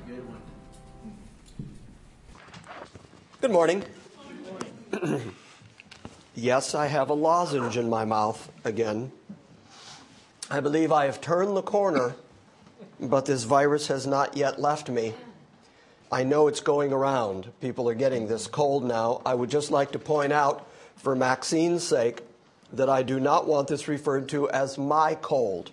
Good morning. Yes, I have a lozenge in my mouth again. I believe I have turned the corner, but this virus has not yet left me. I know it's going around. People are getting this cold now. I would just like to point out, for Maxine's sake, that I do not want this referred to as my cold.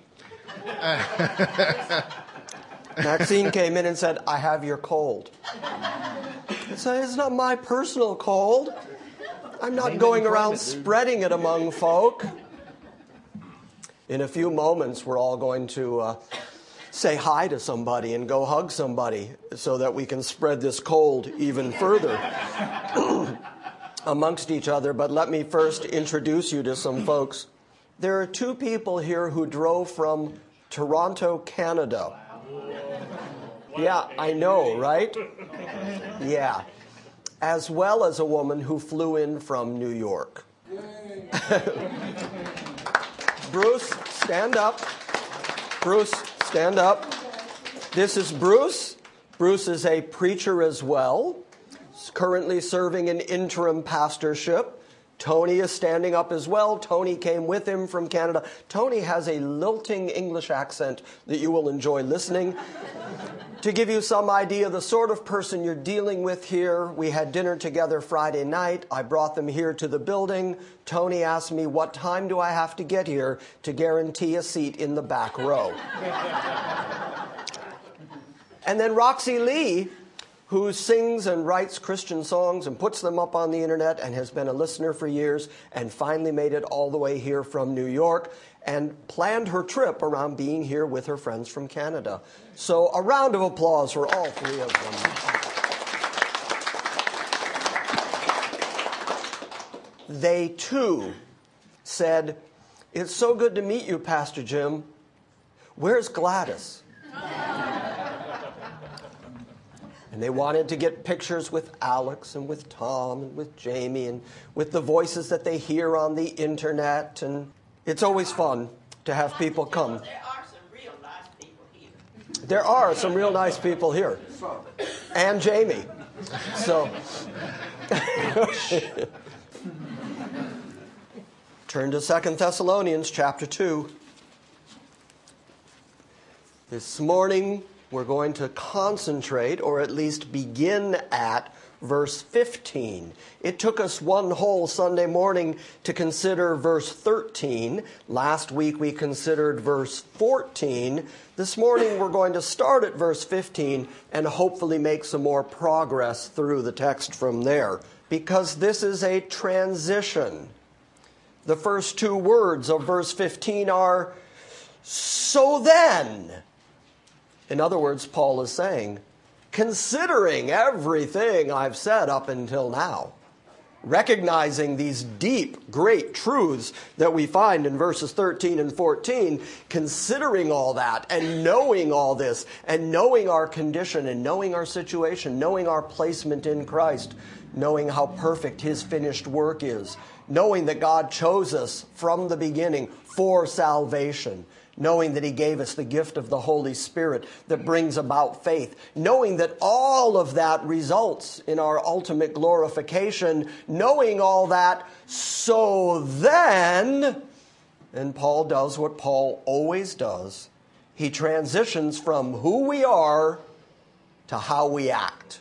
Maxine came in and said, "I have your cold." I said, "It's not my personal cold. I'm not going around spreading it among folk." In a few moments, we're all going to say hi to somebody and go hug somebody so that we can spread this cold even further amongst each other. But let me first introduce you to some folks. There are two people here who drove from Toronto, Canada. Yeah, I know, right? Yeah. As well as a woman who flew in from New York. Bruce, stand up. Bruce, stand up. This is Bruce. Bruce is a preacher as well. He's currently serving an interim pastorship. Tony is standing up as well. Tony came with him from Canada. Tony has a lilting English accent that you will enjoy listening. To give you some idea of the sort of person you're dealing with here, we had dinner together Friday night. I brought them here to the building. Tony asked me, "What time do I have to get here to guarantee a seat in the back row?" And then Roxy Lee, who sings and writes Christian songs and puts them up on the internet and has been a listener for years and finally made it all the way here from New York and planned her trip around being here with her friends from Canada. So a round of applause for all three of them. They too said, "It's so good to meet you, Pastor Jim. Where's Gladys?" And they wanted to get pictures with Alex and with Tom and with Jamie and with the voices that they hear on the internet. And it's always fun to have people come. There are some real nice people here. There are some real nice people here. And Jamie. So turn to 2 Thessalonians chapter 2. This morning we're going to concentrate, or at least begin at, verse 15. It took us one whole Sunday morning to consider verse 13. Last week we considered verse 14. This morning we're going to start at verse 15 and hopefully make some more progress through the text from there, because this is a transition. The first two words of verse 15 are, "So then." In other words, Paul is saying, considering everything I've said up until now, recognizing these deep, great truths that we find in verses 13 and 14, considering all that and knowing all this and knowing our condition and knowing our situation, knowing our placement in Christ, knowing how perfect his finished work is, knowing that God chose us from the beginning for salvation, knowing that he gave us the gift of the Holy Spirit that brings about faith, knowing that all of that results in our ultimate glorification, knowing all that, so then, and Paul does what Paul always does, he transitions from who we are to how we act.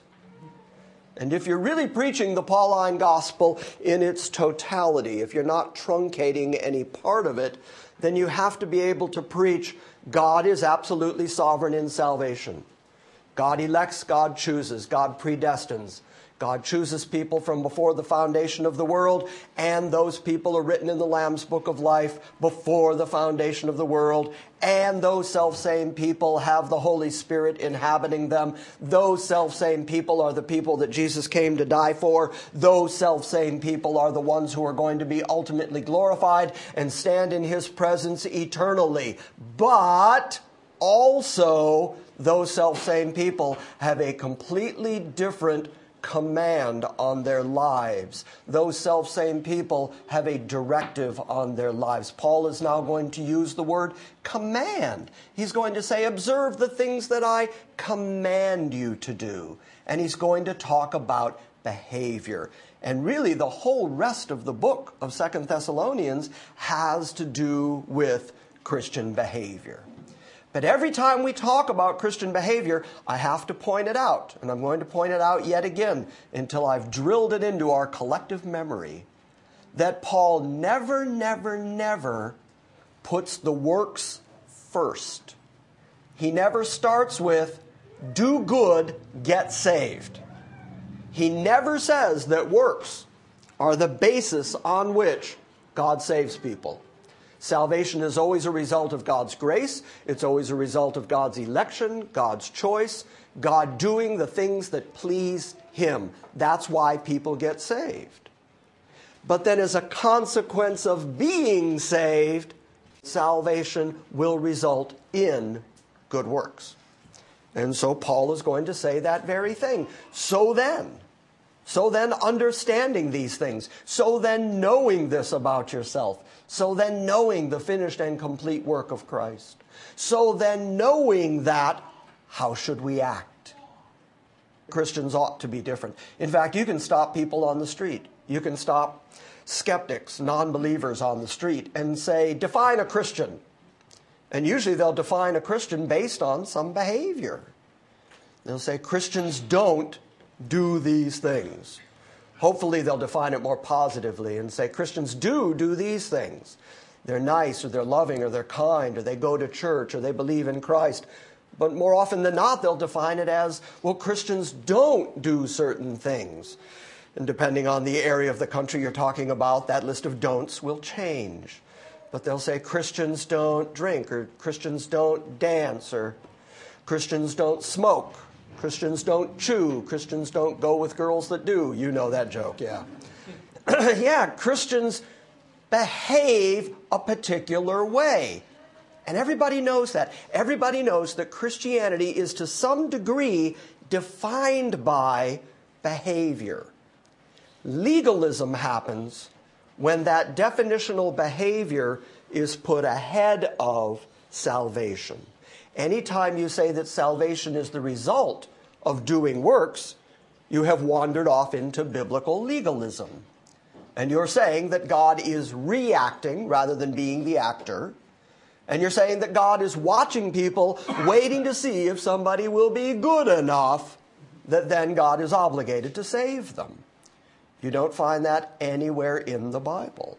And if you're really preaching the Pauline gospel in its totality, if you're not truncating any part of it, then you have to be able to preach God is absolutely sovereign in salvation. God elects, God chooses, God predestines. God chooses people from before the foundation of the world, and those people are written in the Lamb's Book of Life before the foundation of the world, and those self-same people have the Holy Spirit inhabiting them. Those self-same people are the people that Jesus came to die for. Those self-same people are the ones who are going to be ultimately glorified and stand in his presence eternally. But also, those self-same people have a completely different command on their lives. Those self-same people have a directive on their lives. Paul is now going to use the word command. He's going to say, observe the things that I command you to do. And he's going to talk about behavior. And really, the whole rest of the book of 2 Thessalonians has to do with Christian behavior. But every time we talk about Christian behavior, I have to point it out. And I'm going to point it out yet again until I've drilled it into our collective memory, that Paul never puts the works first. He never starts with, do good, get saved. He never says that works are the basis on which God saves people. Salvation is always a result of God's grace. It's always a result of God's election, God's choice, God doing the things that please Him. That's why people get saved. But then as a consequence of being saved, salvation will result in good works. And so Paul is going to say that very thing. So then, understanding these things, so then knowing this about yourself, so then knowing the finished and complete work of Christ, so then knowing that, how should we act? Christians ought to be different. In fact, you can stop people on the street. You can stop skeptics, non-believers on the street and say, define a Christian. And usually they'll define a Christian based on some behavior. They'll say, Christians don't do these things. Hopefully they'll define it more positively and say, Christians do these things. They're nice, or they're loving, or they're kind, or they go to church, or they believe in Christ. But more often than not, they'll define it as, well, Christians don't do certain things. And depending on the area of the country you're talking about, that list of don'ts will change. But they'll say Christians don't drink, or Christians don't dance, or Christians don't smoke. Christians don't chew. Christians don't go with girls that do. You know that joke, yeah. Yeah, Christians behave a particular way. And everybody knows that. Everybody knows that Christianity is to some degree defined by behavior. Legalism happens when that definitional behavior is put ahead of salvation. Anytime you say that salvation is the result of doing works, you have wandered off into biblical legalism. And you're saying that God is reacting rather than being the actor. And you're saying that God is watching people, waiting to see if somebody will be good enough that then God is obligated to save them. You don't find that anywhere in the Bible.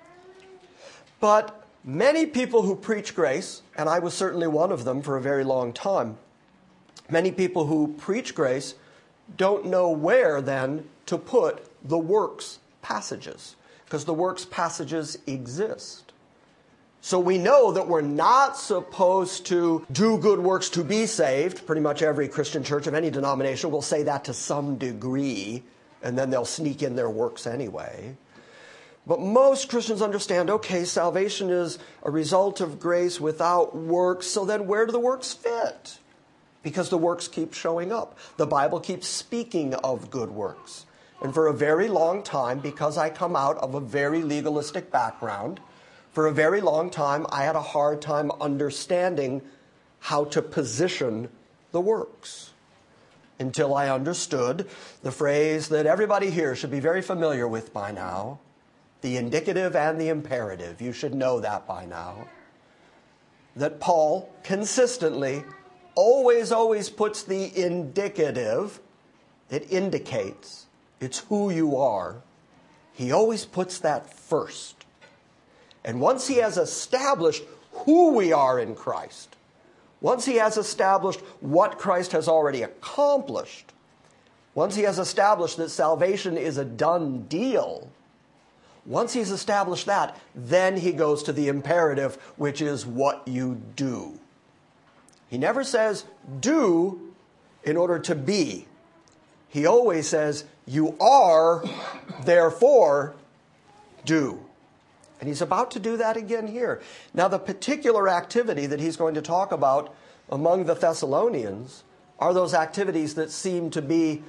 But many people who preach grace, and I was certainly one of them for a very long time, many people who preach grace don't know where then to put the works passages, because the works passages exist. So we know that we're not supposed to do good works to be saved. Pretty much every Christian church of any denomination will say that to some degree, and then they'll sneak in their works anyway. But most Christians understand, okay, salvation is a result of grace without works, so then where do the works fit? Because the works keep showing up. The Bible keeps speaking of good works. And for a very long time, because I come out of a very legalistic background, for a very long time I had a hard time understanding how to position the works. Until I understood the phrase that everybody here should be very familiar with by now, the indicative and the imperative. You should know that by now. That Paul consistently always puts the indicative. It indicates. It's who you are. He always puts that first. And once he has established who we are in Christ, once he has established what Christ has already accomplished, once he has established that salvation is a done deal, once he's established that, then he goes to the imperative, which is what you do. He never says, do in order to be. He always says, you are, therefore, do. And he's about to do that again here. Now, the particular activity that he's going to talk about among the Thessalonians are those activities that seem to be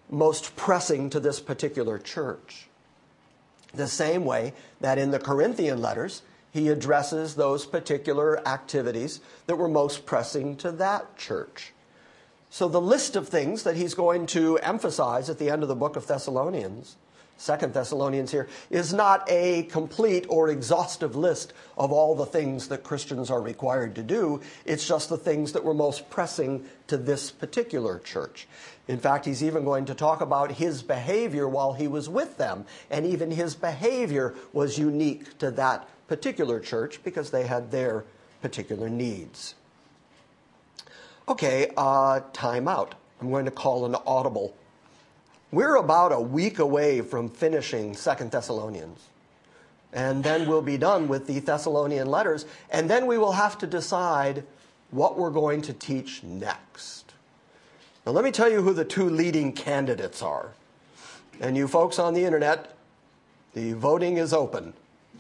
most pressing to this particular church. The same way that in the Corinthian letters, he addresses those particular activities that were most pressing to that church. So the list of things that he's going to emphasize at the end of the book of Thessalonians, 2 Thessalonians here, is not a complete or exhaustive list of all the things that Christians are required to do. It's just the things that were most pressing to this particular church. In fact, he's even going to talk about his behavior while he was with them. And even his behavior was unique to that particular church because they had their particular needs. Okay, time out. I'm going to call an audible. We're about a week away from finishing 2 Thessalonians. And then we'll be done with the Thessalonian letters. And then we will have to decide what we're going to teach next. Now, let me tell you who the two leading candidates are. And you folks on the internet, the voting is open.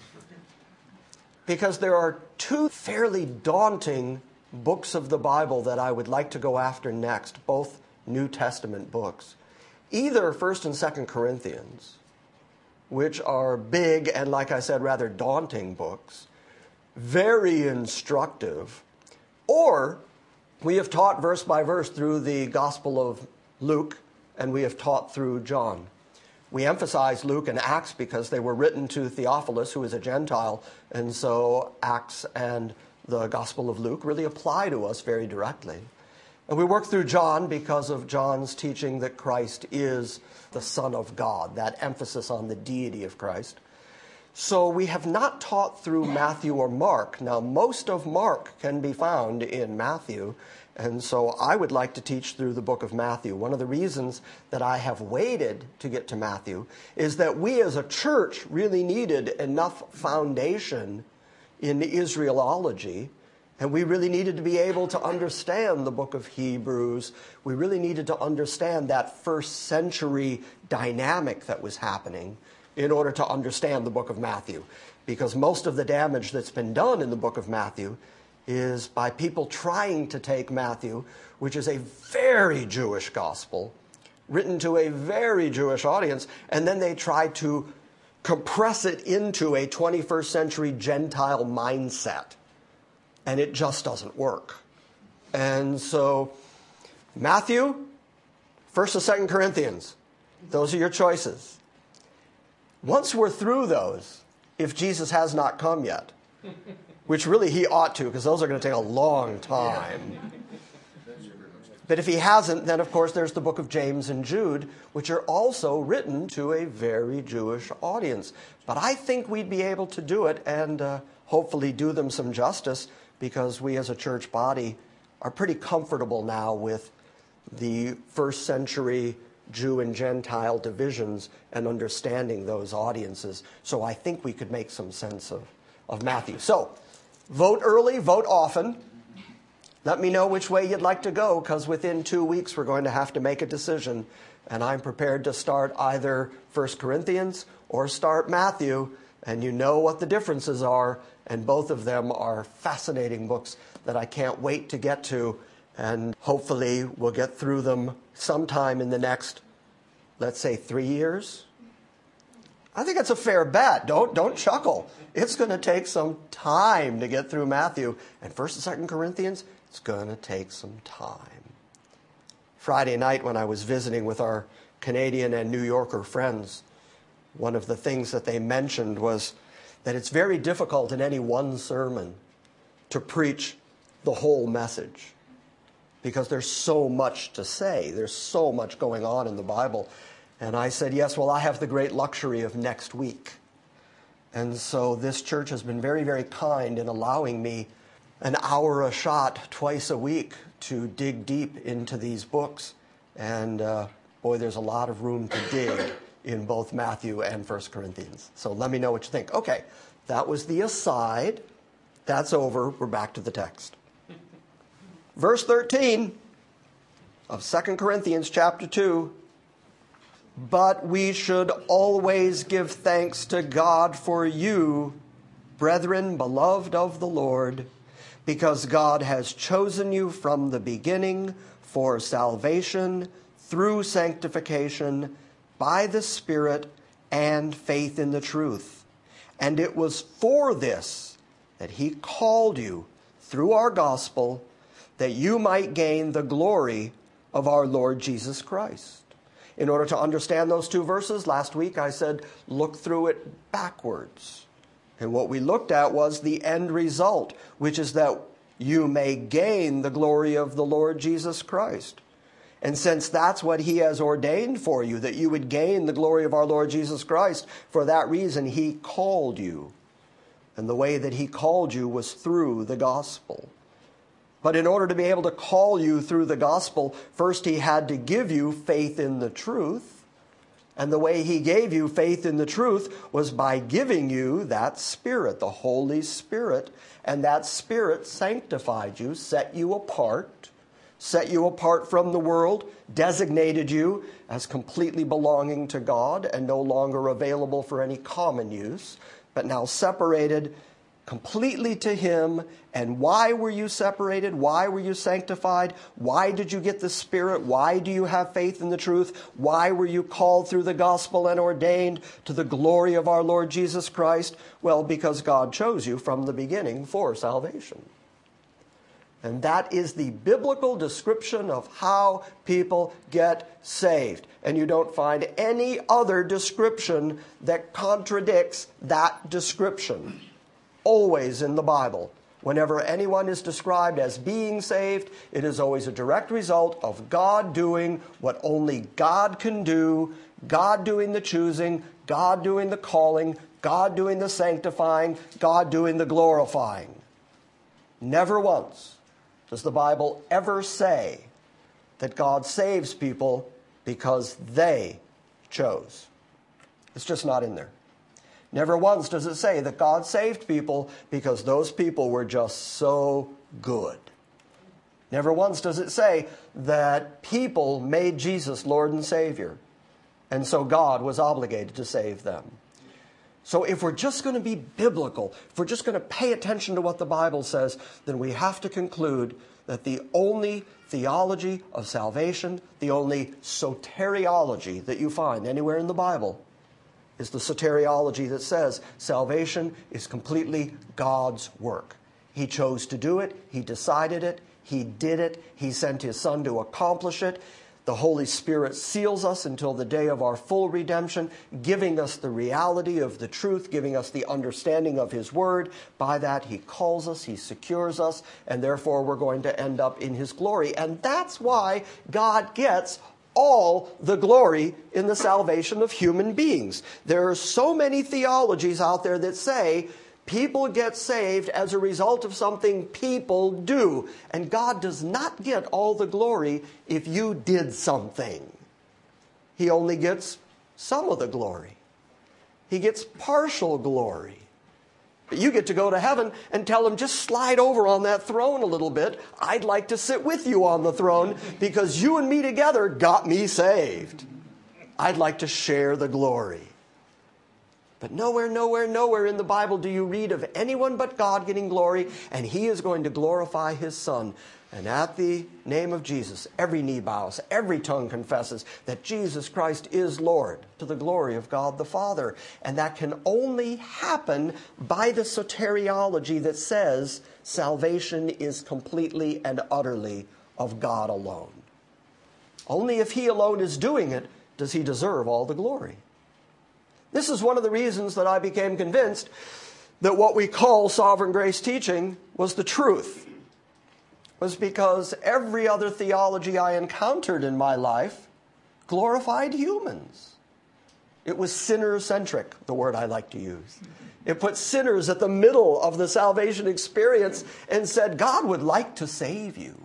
Because there are two fairly daunting books of the Bible that I would like to go after next, both New Testament books. Either 1st and 2nd Corinthians, which are big and, like I said, rather daunting books, very instructive, or we have taught verse by verse through the Gospel of Luke, and we have taught through John. We emphasize Luke and Acts because they were written to Theophilus, who is a Gentile, and so Acts and the Gospel of Luke really apply to us very directly. And we work through John because of John's teaching that Christ is the Son of God, that emphasis on the deity of Christ. So we have not taught through Matthew or Mark. Now, most of Mark can be found in Matthew, and so I would like to teach through the book of Matthew. One of the reasons that I have waited to get to Matthew is that we as a church really needed enough foundation in Israelology, and we really needed to be able to understand the book of Hebrews. We really needed to understand that first century dynamic that was happening in order to understand the book of Matthew. Because most of the damage that's been done in the book of Matthew is by people trying to take Matthew, which is a very Jewish gospel, written to a very Jewish audience, and then they try to compress it into a 21st century Gentile mindset. And it just doesn't work. And so, Matthew, 1st and 2nd Corinthians, those are your choices. Once we're through those, if Jesus has not come yet, which really he ought to, because those are going to take a long time. But if he hasn't, then of course there's the book of James and Jude, which are also written to a very Jewish audience. But I think we'd be able to do it and hopefully do them some justice, because we as a church body are pretty comfortable now with the first century Jew and Gentile divisions and understanding those audiences. So I think we could make some sense of Matthew. So, vote early, vote often. Let me know which way you'd like to go, because within 2 weeks we're going to have to make a decision. And I'm prepared to start either 1 Corinthians or start Matthew, and you know what the differences are. And both of them are fascinating books that I can't wait to get to. And hopefully we'll get through them sometime in the next, let's say, 3 years. I think it's a fair bet. Don't chuckle. It's going to take some time to get through Matthew. And 1st and 2nd Corinthians, it's going to take some time. Friday night when I was visiting with our Canadian and New Yorker friends, one of the things that they mentioned was that it's very difficult in any one sermon to preach the whole message, because there's so much to say. There's so much going on in the Bible. And I said, yes, well, I have the great luxury of next week. And so this church has been very, very kind in allowing me an hour a shot twice a week to dig deep into these books. And boy, there's a lot of room to dig in both Matthew and 1 Corinthians. So let me know what you think. Okay, that was the aside. That's over. We're back to the text. Verse 13 of 2 Corinthians chapter 2. But we should always give thanks to God for you, brethren, beloved of the Lord, because God has chosen you from the beginning for salvation through sanctification by the Spirit and faith in the truth. And it was for this that he called you through our gospel, that you might gain the glory of our Lord Jesus Christ. In order to understand those two verses, last week I said, look through it backwards. And what we looked at was the end result, which is that you may gain the glory of the Lord Jesus Christ. And since that's what he has ordained for you, that you would gain the glory of our Lord Jesus Christ, for that reason he called you. And the way that he called you was through the gospel. But in order to be able to call you through the gospel, first he had to give you faith in the truth. And the way he gave you faith in the truth was by giving you that Spirit, the Holy Spirit. And that Spirit sanctified you, set you apart from the world, designated you as completely belonging to God and no longer available for any common use, but now separated completely to him. And why were you separated? Why were you sanctified? Why did you get the Spirit? Why do you have faith in the truth? Why were you called through the gospel and ordained to the glory of our Lord Jesus Christ? Well, because God chose you from the beginning for salvation. And that is the biblical description of how people get saved. And you don't find any other description that contradicts that description. Always in the Bible, whenever anyone is described as being saved, it is always a direct result of God doing what only God can do, God doing the choosing, God doing the calling, God doing the sanctifying, God doing the glorifying. Never once does the Bible ever say that God saves people because they chose. It's just not in there. Never once does it say that God saved people because those people were just so good. Never once does it say that people made Jesus Lord and Savior, and so God was obligated to save them. So if we're just going to be biblical, if we're just going to pay attention to what the Bible says, then we have to conclude that the only theology of salvation, the only soteriology that you find anywhere in the Bible, is the soteriology that says salvation is completely God's work. He chose to do it. He decided it. He did it. He sent his Son to accomplish it. The Holy Spirit seals us until the day of our full redemption, giving us the reality of the truth, giving us the understanding of his word. By that, he calls us, he secures us, and therefore we're going to end up in his glory. And that's why God gets all the glory in the salvation of human beings. There are so many theologies out there that say people get saved as a result of something people do. And God does not get all the glory if you did something. He only gets some of the glory. He gets partial glory. But you get to go to heaven and tell him, just slide over on that throne a little bit. I'd like to sit with you on the throne because you and me together got me saved. I'd like to share the glory. But nowhere in the Bible do you read of anyone but God getting glory, and he is going to glorify his Son. And at the name of Jesus, every knee bows, every tongue confesses that Jesus Christ is Lord, to the glory of God the Father. And that can only happen by the soteriology that says salvation is completely and utterly of God alone. Only if he alone is doing it does he deserve all the glory. This is one of the reasons that I became convinced that what we call sovereign grace teaching was the truth. Was because every other theology I encountered in my life glorified humans. It was sinner-centric, the word I like to use. It put sinners at the middle of the salvation experience and said, God would like to save you.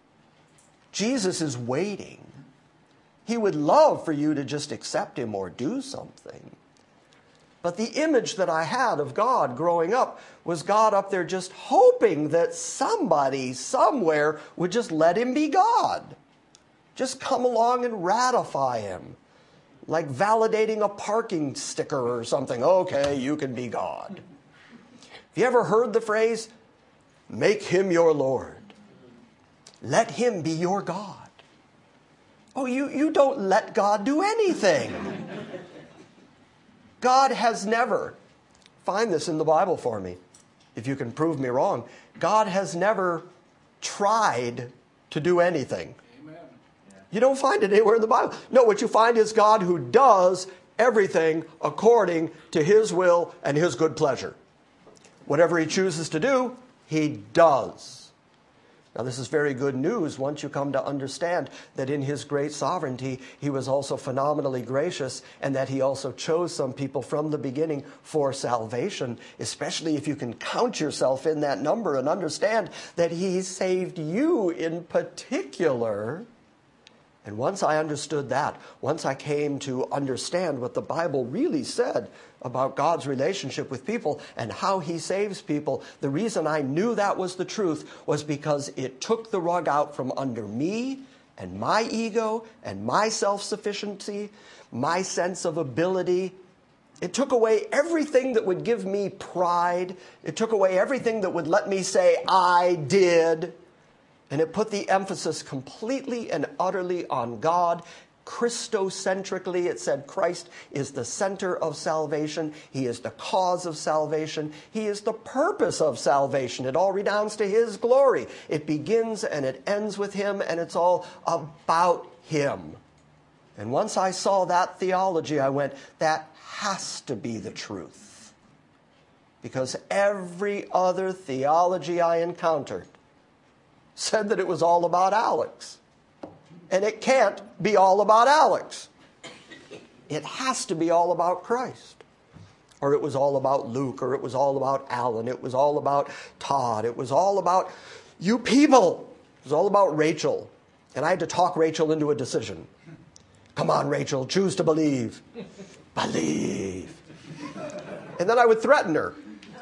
Jesus is waiting. He would love for you to just accept him or do something. But the image that I had of God growing up was God up there just hoping that somebody somewhere would just let him be God. Just come along and ratify him. Like validating a parking sticker or something. Okay, you can be God. Have you ever heard the phrase, make him your Lord? Let him be your God. Oh, you don't let God do anything. God has never, find this in the Bible for me, if you can prove me wrong, God has never tried to do anything. Amen. You don't find it anywhere in the Bible. No, what you find is God who does everything according to his will and his good pleasure. Whatever he chooses to do, he does. Now, this is very good news once you come to understand that in his great sovereignty, he was also phenomenally gracious, and that he also chose some people from the beginning for salvation, especially if you can count yourself in that number and understand that he saved you in particular. And once I understood that, once I came to understand what the Bible really said about God's relationship with people and how he saves people, the reason I knew that was the truth was because it took the rug out from under me and my ego and my self-sufficiency, my sense of ability. It took away everything that would give me pride. It took away everything that would let me say, I did. And it put the emphasis completely and utterly on God. Christocentrically, it said Christ is the center of salvation. He is the cause of salvation. He is the purpose of salvation. It all redounds to his glory. It begins and it ends with him, and it's all about him. And once I saw that theology, I went, that has to be the truth. Because every other theology I encountered said that it was all about Alex. And it can't be all about Alex. It has to be all about Christ. Or it was all about Luke, or it was all about Alan, it was all about Todd, it was all about you people. It was all about Rachel. And I had to talk Rachel into a decision. Come on, Rachel, choose to believe. Believe. And then I would threaten her.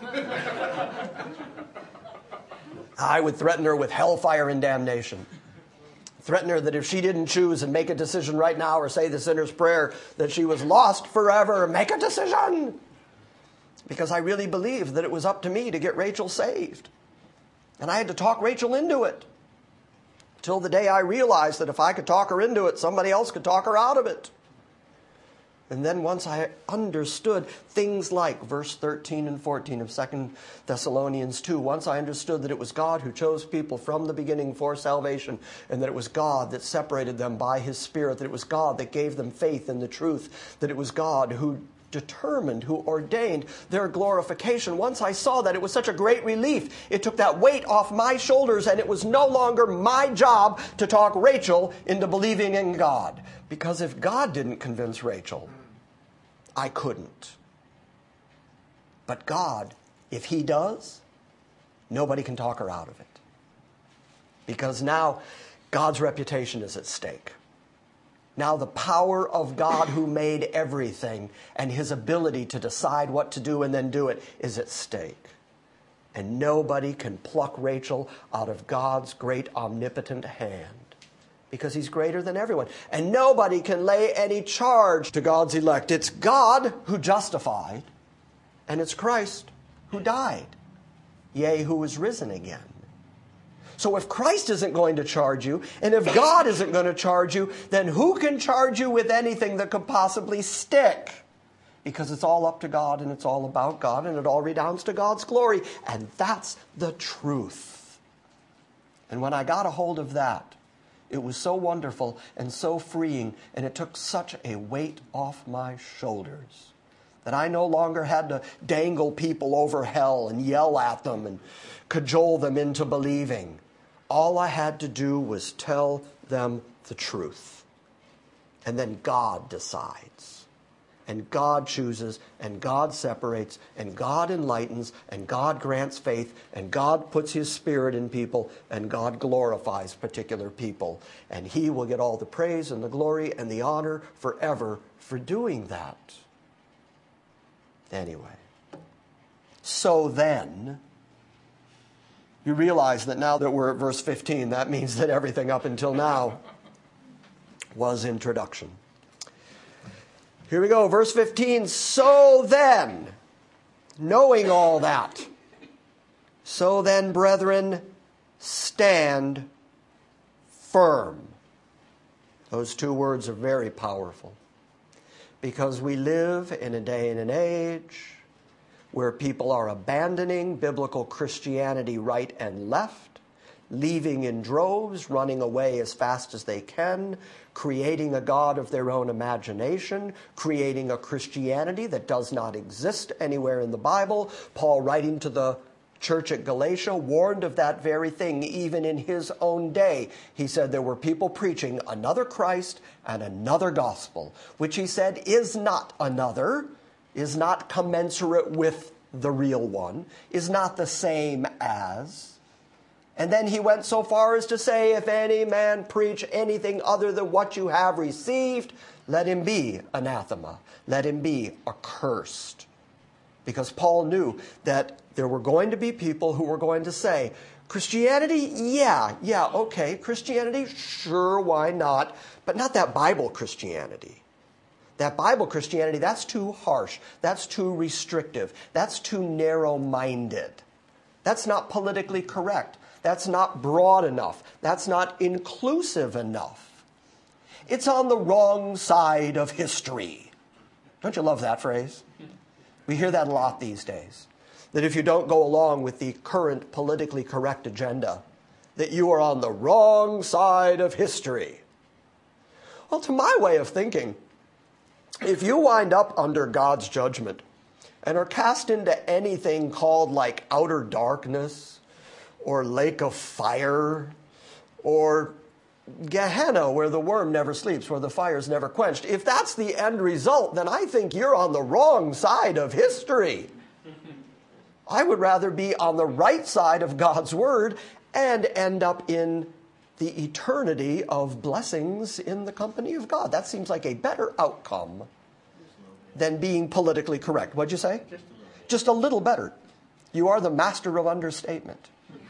I would threaten her with hellfire and damnation. Threaten her that if she didn't choose and make a decision right now or say the sinner's prayer, that she was lost forever. Make a decision! Because I really believed that it was up to me to get Rachel saved. And I had to talk Rachel into it. Till the day I realized that if I could talk her into it, somebody else could talk her out of it. And then once I understood things like verse 13 and 14 of 2 Thessalonians 2, once I understood that it was God who chose people from the beginning for salvation, and that it was God that separated them by his Spirit, that it was God that gave them faith in the truth, that it was God who determined, who ordained their glorification. Once I saw that, it was such a great relief. It took that weight off my shoulders, and it was no longer my job to talk Rachel into believing in God. Because if God didn't convince Rachel, I couldn't. But God, if he does, nobody can talk her out of it. Because now God's reputation is at stake. Now the power of God who made everything and his ability to decide what to do and then do it is at stake. And nobody can pluck Rachel out of God's great omnipotent hand. Because he's greater than everyone. And nobody can lay any charge to God's elect. It's God who justified, and it's Christ who died, yea, who was risen again. So if Christ isn't going to charge you, and if God isn't going to charge you, then who can charge you with anything that could possibly stick? Because it's all up to God, and it's all about God, and it all redounds to God's glory. And that's the truth. And when I got a hold of that, it was so wonderful and so freeing, and it took such a weight off my shoulders that I no longer had to dangle people over hell and yell at them and cajole them into believing. All I had to do was tell them the truth. And then God decides. And God chooses, and God separates, and God enlightens, and God grants faith, and God puts his Spirit in people, and God glorifies particular people. And he will get all the praise and the glory and the honor forever for doing that. Anyway, so then, you realize that now that we're at verse 15, that means that everything up until now was introduction. Here we go, verse 15. So then, knowing all that, so then, brethren, stand firm. Those two words are very powerful because we live in a day and an age where people are abandoning biblical Christianity right and left, leaving in droves, running away as fast as they can, creating a god of their own imagination, creating a Christianity that does not exist anywhere in the Bible. Paul, writing to the church at Galatia, warned of that very thing even in his own day. He said there were people preaching another Christ and another gospel, which he said is not another, is not commensurate with the real one, is not the same as. And then he went so far as to say, if any man preach anything other than what you have received, let him be anathema. Let him be accursed. Because Paul knew that there were going to be people who were going to say, Christianity, yeah, okay. Christianity, sure, why not? But not that Bible Christianity. That Bible Christianity, that's too harsh. That's too restrictive. That's too narrow-minded. That's not politically correct. That's not broad enough. That's not inclusive enough. It's on the wrong side of history. Don't you love that phrase? We hear that a lot these days. That if you don't go along with the current politically correct agenda, that you are on the wrong side of history. Well, to my way of thinking, if you wind up under God's judgment and are cast into anything called like outer darkness or lake of fire or Gehenna, where the worm never sleeps, where the fire's never quenched, if that's the end result, then I think you're on the wrong side of history. I would rather be on the right side of God's word and end up in the eternity of blessings in the company of God. That seems like a better outcome than being politically correct. What'd you say? Just a little better. You are the master of understatement.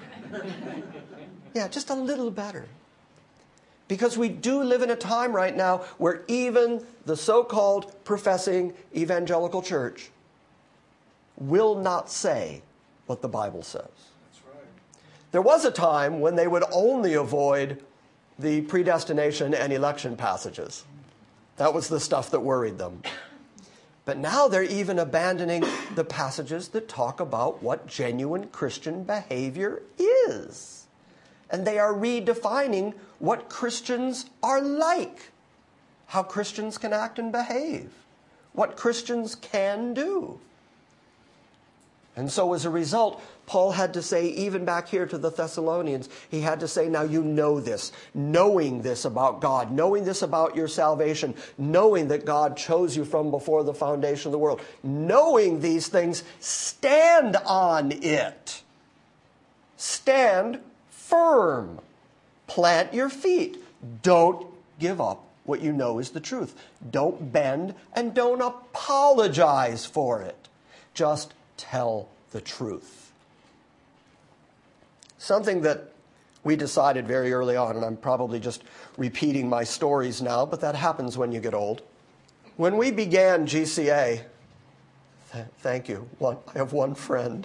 Yeah, just a little better. Because we do live in a time right now where even the so-called professing evangelical church will not say what the Bible says. That's right. There was a time when they would only avoid the predestination and election passages. That was the stuff that worried them. But now they're even abandoning the passages that talk about what genuine Christian behavior is. And they are redefining what Christians are like, how Christians can act and behave, what Christians can do. And so as a result, Paul had to say, even back here to the Thessalonians, he had to say, now you know this, knowing this about God, knowing this about your salvation, knowing that God chose you from before the foundation of the world, knowing these things, stand on it. Stand firm. Plant your feet. Don't give up what you know is the truth. Don't bend and don't apologize for it. Just tell the truth. Something that we decided very early on, and I'm probably just repeating my stories now, but that happens when you get old. When we began GCA, thank you, I have one friend,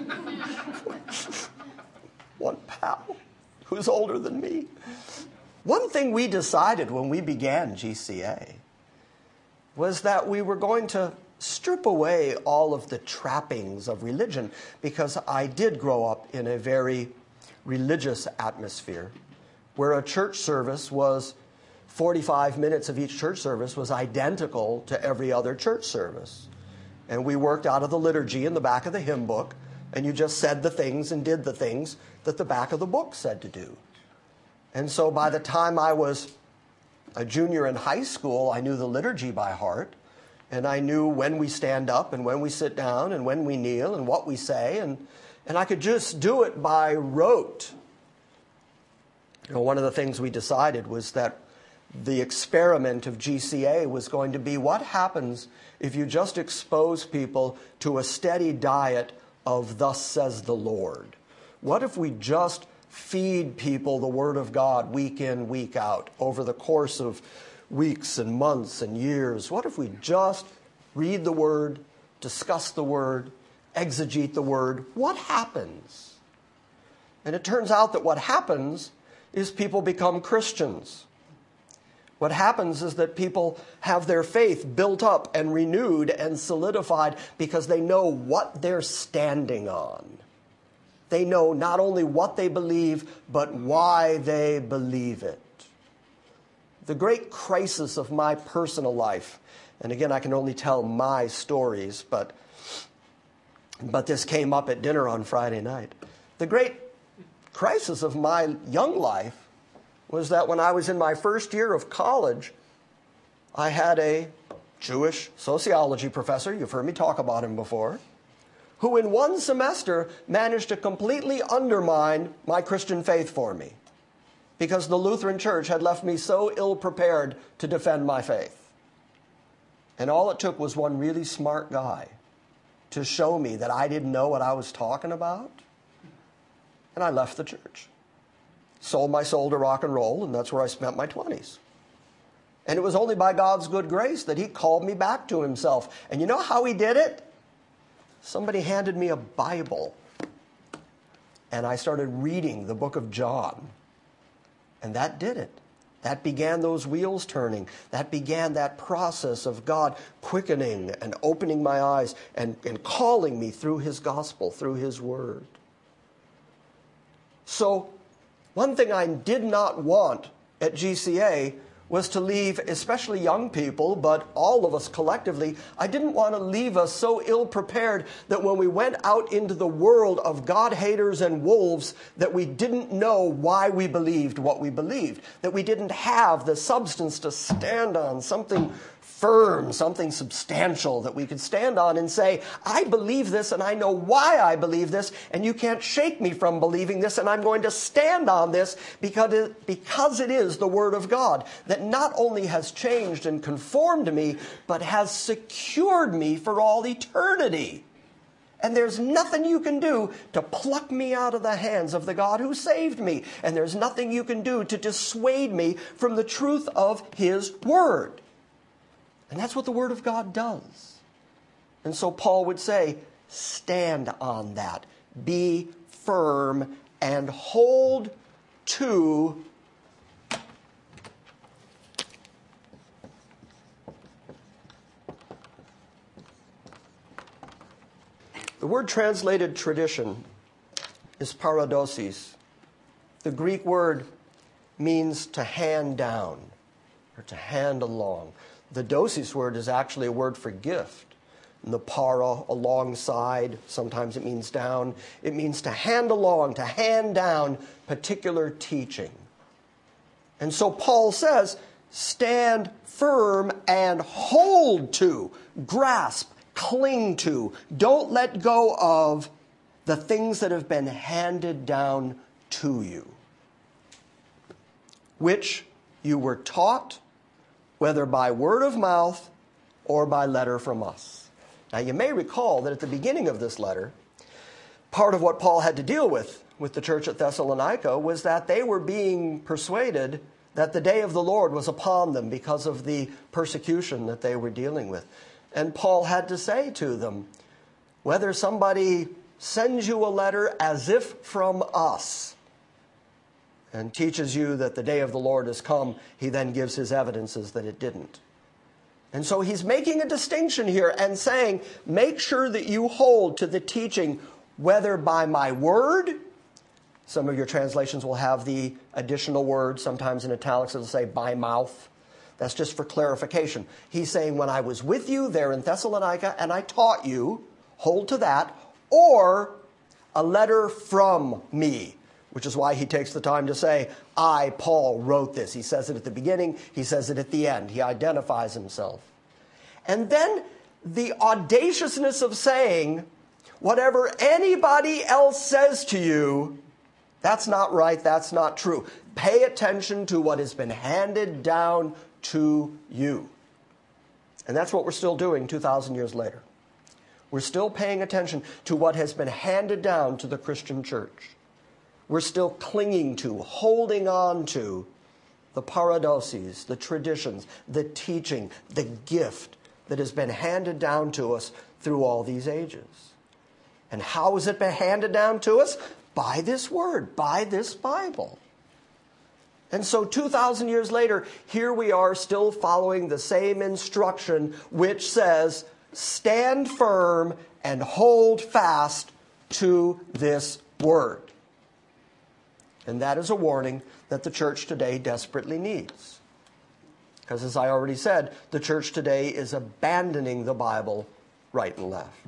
one pal who's older than me. One thing we decided when we began GCA was that we were going to strip away all of the trappings of religion, because I did grow up in a very religious atmosphere where a church service was 45 minutes of each church service was identical to every other church service. And we worked out of the liturgy in the back of the hymn book, and you just said the things and did the things that the back of the book said to do. And so by the time I was a junior in high school, I knew the liturgy by heart. And I knew when we stand up and when we sit down and when we kneel and what we say. And I could just do it by rote. You know, one of the things we decided was that the experiment of GCA was going to be what happens if you just expose people to a steady diet of thus says the Lord. What if we just feed people the Word of God week in, week out over the course of weeks and months and years? What if we just read the Word, discuss the Word, exegete the Word? What happens? And it turns out that what happens is people become Christians. What happens is that people have their faith built up and renewed and solidified because they know what they're standing on. They know not only what they believe, but why they believe it. The great crisis of my personal life, and again, I can only tell my stories, but this came up at dinner on Friday night. The great crisis of my young life was that when I was in my first year of college, I had a Jewish sociology professor, you've heard me talk about him before, who in one semester managed to completely undermine my Christian faith for me because the Lutheran Church had left me so ill-prepared to defend my faith. And all it took was one really smart guy to show me that I didn't know what I was talking about. And I left the church. Sold my soul to rock and roll, and that's where I spent my 20s. And it was only by God's good grace that he called me back to himself. And you know how he did it? Somebody handed me a Bible, and I started reading the book of John. And that did it. That began those wheels turning. That began that process of God quickening and opening my eyes and calling me through his gospel, through his word. So one thing I did not want at GCA was to leave, especially young people, but all of us collectively, I didn't want to leave us so ill-prepared that when we went out into the world of God-haters and wolves, that we didn't know why we believed what we believed, that we didn't have the substance to stand on, something firm, something substantial that we could stand on and say, I believe this and I know why I believe this, and you can't shake me from believing this, and I'm going to stand on this because it is the Word of God that not only has changed and conformed me, but has secured me for all eternity. And there's nothing you can do to pluck me out of the hands of the God who saved me. And there's nothing you can do to dissuade me from the truth of his Word. And that's what the Word of God does. And so Paul would say, stand on that. Be firm and hold to the word translated tradition is paradosis. The Greek word means to hand down or to hand along. The dosis word is actually a word for gift. And the para, alongside, sometimes it means down. It means to hand along, to hand down particular teaching. And so Paul says, stand firm and hold to, grasp, cling to. Don't let go of the things that have been handed down to you, which you were taught, whether by word of mouth or by letter from us. Now, you may recall that at the beginning of this letter, part of what Paul had to deal with the church at Thessalonica was that they were being persuaded that the day of the Lord was upon them because of the persecution that they were dealing with. And Paul had to say to them, whether somebody sends you a letter as if from us and teaches you that the day of the Lord has come, he then gives his evidences that it didn't. And so he's making a distinction here and saying, make sure that you hold to the teaching, whether by my word. Some of your translations will have the additional word. Sometimes in italics it'll say by mouth. That's just for clarification. He's saying, when I was with you there in Thessalonica and I taught you, hold to that, or a letter from me. Which is why he takes the time to say, I, Paul, wrote this. He says it at the beginning. He says it at the end. He identifies himself. And then the audaciousness of saying, whatever anybody else says to you, that's not right, that's not true. Pay attention to what has been handed down to you. And that's what we're still doing 2,000 years later. We're still paying attention to what has been handed down to the Christian church. We're still clinging to, holding on to the paradoses, the traditions, the teaching, the gift that has been handed down to us through all these ages. And how has it been handed down to us? By this word, by this Bible. And so 2,000 years later, here we are still following the same instruction, which says, stand firm and hold fast to this word. And that is a warning that the church today desperately needs. Because as I already said, the church today is abandoning the Bible right and left.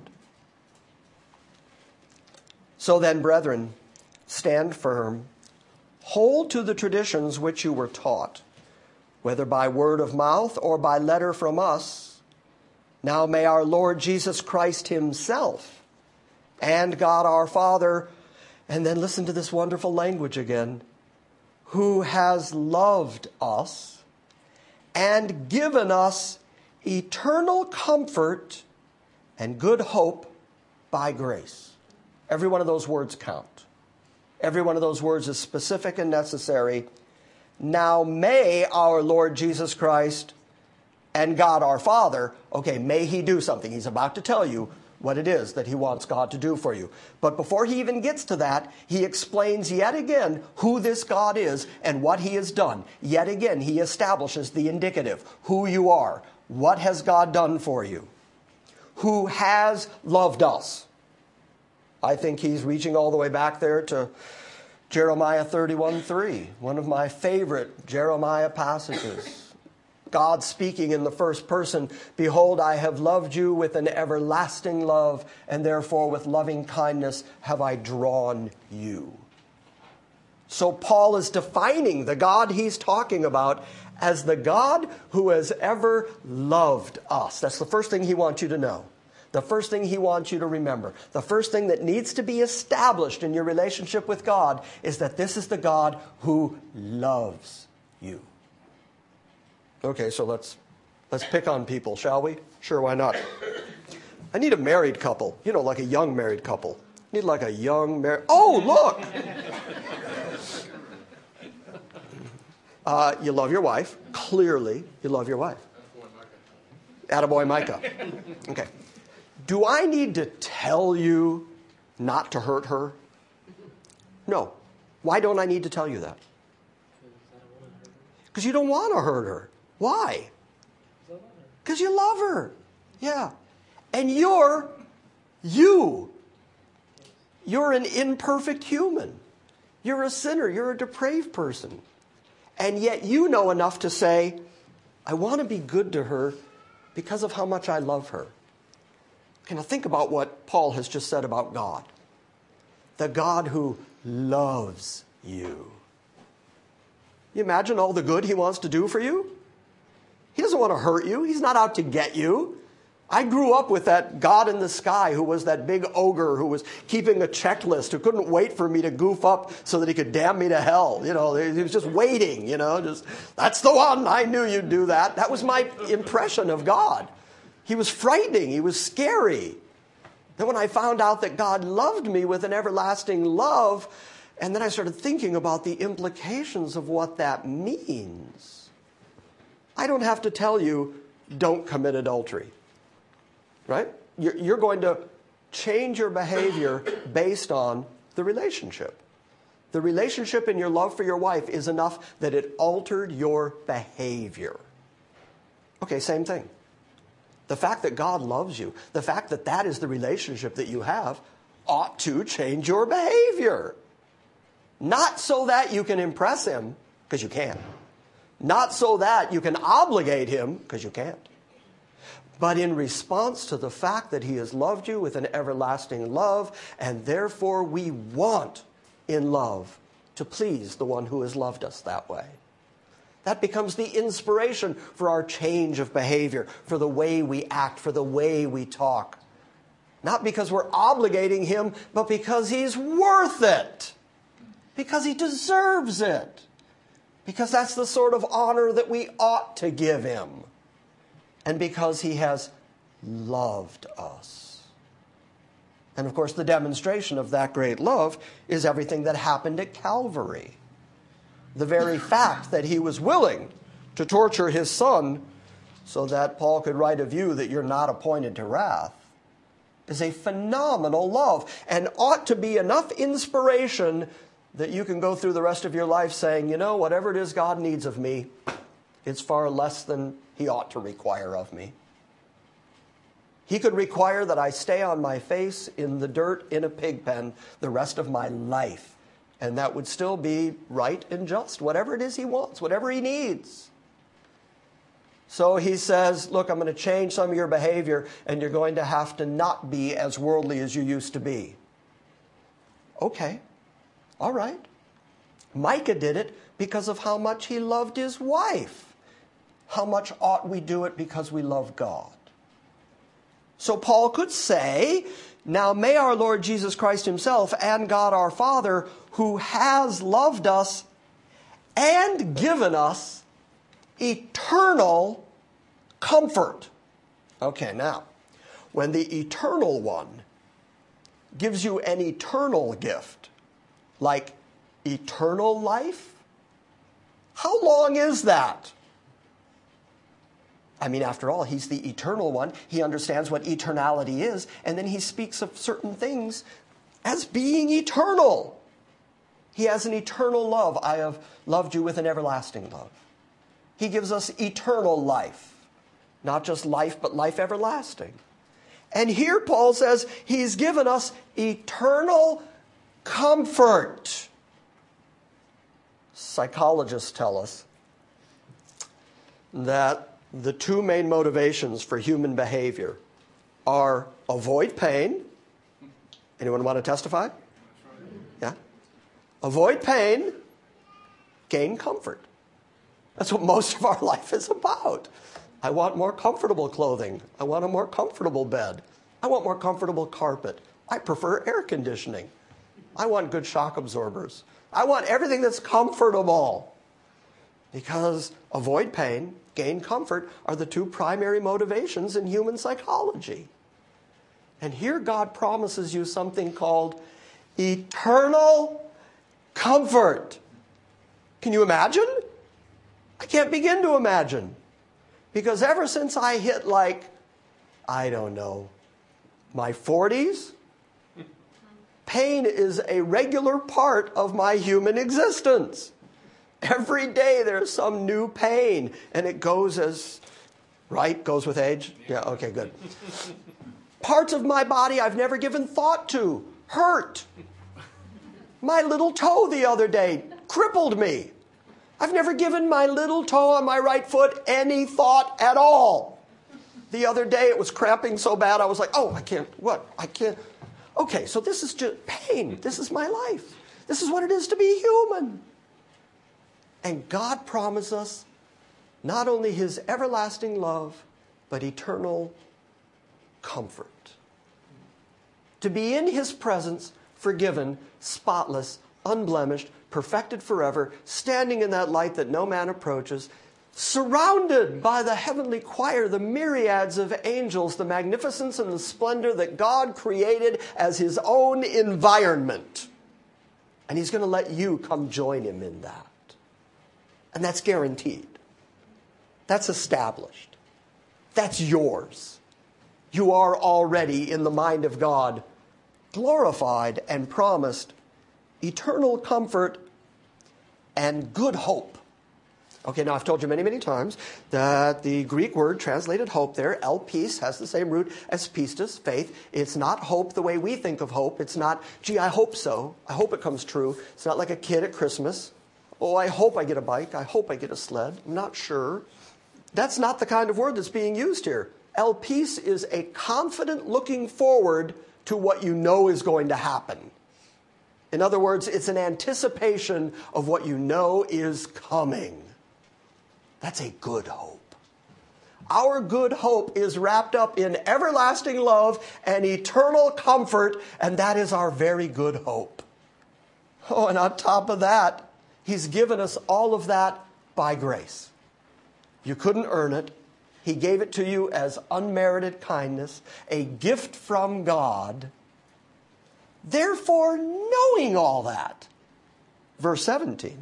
So then, brethren, stand firm. Hold to the traditions which you were taught, whether by word of mouth or by letter from us. Now may our Lord Jesus Christ himself and God our Father, and then listen to this wonderful language again, who has loved us and given us eternal comfort and good hope by grace. Every one of those words count. Every one of those words is specific and necessary. Now may our Lord Jesus Christ and God our Father, okay, may he do something. He's about to tell you what it is that he wants God to do for you. But before he even gets to that, he explains yet again who this God is and what he has done. Yet again, he establishes the indicative, who you are. What has God done for you? Who has loved us? I think he's reaching all the way back there to Jeremiah 31:3, one of my favorite Jeremiah passages. God speaking in the first person, behold, I have loved you with an everlasting love, and therefore with loving kindness have I drawn you. So Paul is defining the God he's talking about as the God who has ever loved us. That's the first thing he wants you to know. The first thing he wants you to remember. The first thing that needs to be established in your relationship with God is that this is the God who loves you. Okay, so let's pick on people, shall we? Sure, why not? I need a married couple. You know, like a young married couple. I need like a young married... Oh, look! You love your wife. Clearly, you love your wife. Attaboy Micah. Okay. Do I need to tell you not to hurt her? No. Why don't I need to tell you that? Because you don't want to hurt her. Why? Because you love her. Yeah. And you're an imperfect human. You're a sinner. You're a depraved person. And yet you know enough to say, I want to be good to her because of how much I love her. Okay, now think about what Paul has just said about God. The God who loves you. You imagine all the good he wants to do for you? He doesn't want to hurt you. He's not out to get you. I grew up with that God in the sky who was that big ogre who was keeping a checklist, who couldn't wait for me to goof up so that he could damn me to hell. You know, he was just waiting, just, that's the one. I knew you'd do that. That was my impression of God. He was frightening. He was scary. Then when I found out that God loved me with an everlasting love, and then I started thinking about the implications of what that means. I don't have to tell you, don't commit adultery. Right? You're going to change your behavior based on the relationship. The relationship in your love for your wife is enough that it altered your behavior. Okay, same thing. The fact that God loves you, the fact that that is the relationship that you have, ought to change your behavior. Not so that you can impress him, because you can't. Not so that you can obligate him, because you can't. But in response to the fact that he has loved you with an everlasting love, and therefore we want in love to please the one who has loved us that way. That becomes the inspiration for our change of behavior, for the way we act, for the way we talk. Not because we're obligating him, but because he's worth it. Because he deserves it. Because that's the sort of honor that we ought to give him. And because he has loved us. And of course, the demonstration of that great love is everything that happened at Calvary. The very fact that he was willing to torture his son so that Paul could write of you that you're not appointed to wrath is a phenomenal love and ought to be enough inspiration that you can go through the rest of your life saying, whatever it is God needs of me, it's far less than he ought to require of me. He could require that I stay on my face in the dirt in a pig pen the rest of my life. And that would still be right and just, whatever it is he wants, whatever he needs. So he says, look, I'm going to change some of your behavior, and you're going to have to not be as worldly as you used to be. Okay, all right. Micah did it because of how much he loved his wife. How much ought we do it because we love God? So Paul could say, now may our Lord Jesus Christ himself and God our Father, who has loved us and given us eternal comfort. Okay, now, when the eternal one gives you an eternal gift, like eternal life, how long is that? I mean, after all, he's the eternal one. He understands what eternality is, and then he speaks of certain things as being eternal. He has an eternal love. I have loved you with an everlasting love. He gives us eternal life. Not just life, but life everlasting. And here Paul says he's given us eternal comfort. Psychologists tell us that the two main motivations for human behavior are avoid pain. Anyone want to testify? Yeah. Avoid pain, gain comfort. That's what most of our life is about. I want more comfortable clothing. I want a more comfortable bed. I want more comfortable carpet. I prefer air conditioning. I want good shock absorbers. I want everything that's comfortable. Because avoid pain, gain comfort are the two primary motivations in human psychology. And here God promises you something called eternal comfort. Can you imagine? I can't begin to imagine. Because ever since I hit my 40s, pain is a regular part of my human existence. Every day there's some new pain, and it goes goes with age? Yeah, okay, good. Parts of my body I've never given thought to hurt. My little toe the other day crippled me. I've never given my little toe on my right foot any thought at all. The other day it was cramping so bad I was like, I can't. Okay, so this is just pain. This is my life. This is what it is to be human. And God promised us not only his everlasting love, but eternal comfort. To be in his presence, forgiven, spotless, unblemished, perfected forever, standing in that light that no man approaches, surrounded by the heavenly choir, the myriads of angels, the magnificence and the splendor that God created as his own environment. And he's going to let you come join him in that. And that's guaranteed. That's established. That's yours. You are already in the mind of God, glorified and promised eternal comfort and good hope. Okay, now I've told you many, many times that the Greek word translated hope there, elpis, has the same root as pistis, faith. It's not hope the way we think of hope. It's not, gee, I hope so. I hope it comes true. It's not like a kid at Christmas. Oh, I hope I get a bike. I hope I get a sled. I'm not sure. That's not the kind of word that's being used here. Elpis is a confident looking forward to what you know is going to happen. In other words, it's an anticipation of what you know is coming. That's a good hope. Our good hope is wrapped up in everlasting love and eternal comfort, and that is our very good hope. Oh, and on top of that, he's given us all of that by grace. You couldn't earn it. He gave it to you as unmerited kindness, a gift from God. Therefore, knowing all that, verse 17,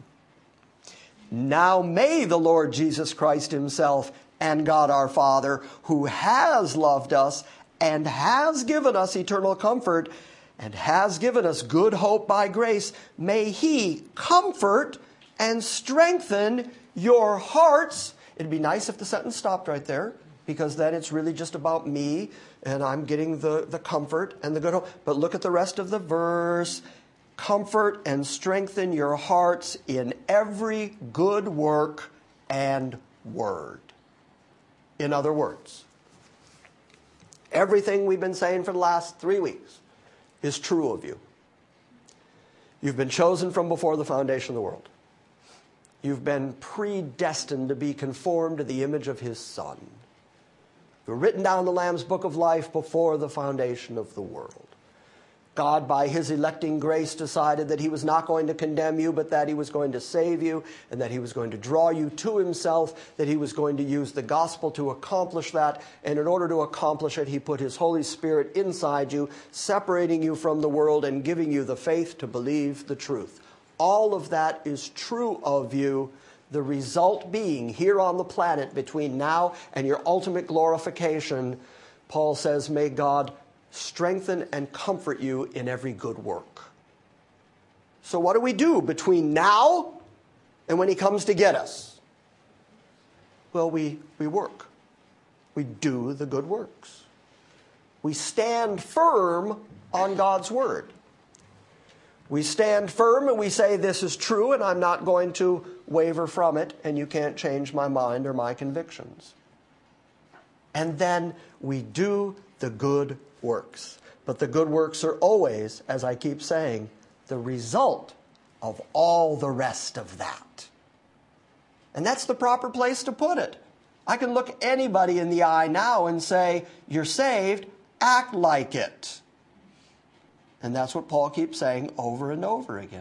now may the Lord Jesus Christ himself and God our Father, who has loved us and has given us eternal comfort, and has given us good hope by grace, may he comfort and strengthen your hearts. It'd be nice if the sentence stopped right there, because then it's really just about me, and I'm getting the comfort and the good hope. But look at the rest of the verse. Comfort and strengthen your hearts in every good work and word. In other words, everything we've been saying for the last 3 weeks is true of you. You've been chosen from before the foundation of the world. You've been predestined to be conformed to the image of his Son. You were written down in the Lamb's book of life before the foundation of the world. God, by his electing grace, decided that he was not going to condemn you, but that he was going to save you, and that he was going to draw you to himself, that he was going to use the gospel to accomplish that. And in order to accomplish it, he put his Holy Spirit inside you, separating you from the world and giving you the faith to believe the truth. All of that is true of you. The result being, here on the planet, between now and your ultimate glorification, Paul says, may God strengthen and comfort you in every good work. So what do we do between now and when he comes to get us? Well, we work. We do the good works. We stand firm on God's word. We stand firm and we say, this is true and I'm not going to waver from it, and you can't change my mind or my convictions. And then we do the good works. But the good works are always, as I keep saying, the result of all the rest of that. And that's the proper place to put it. I can look anybody in the eye now and say, you're saved, act like it. And that's what Paul keeps saying over and over again.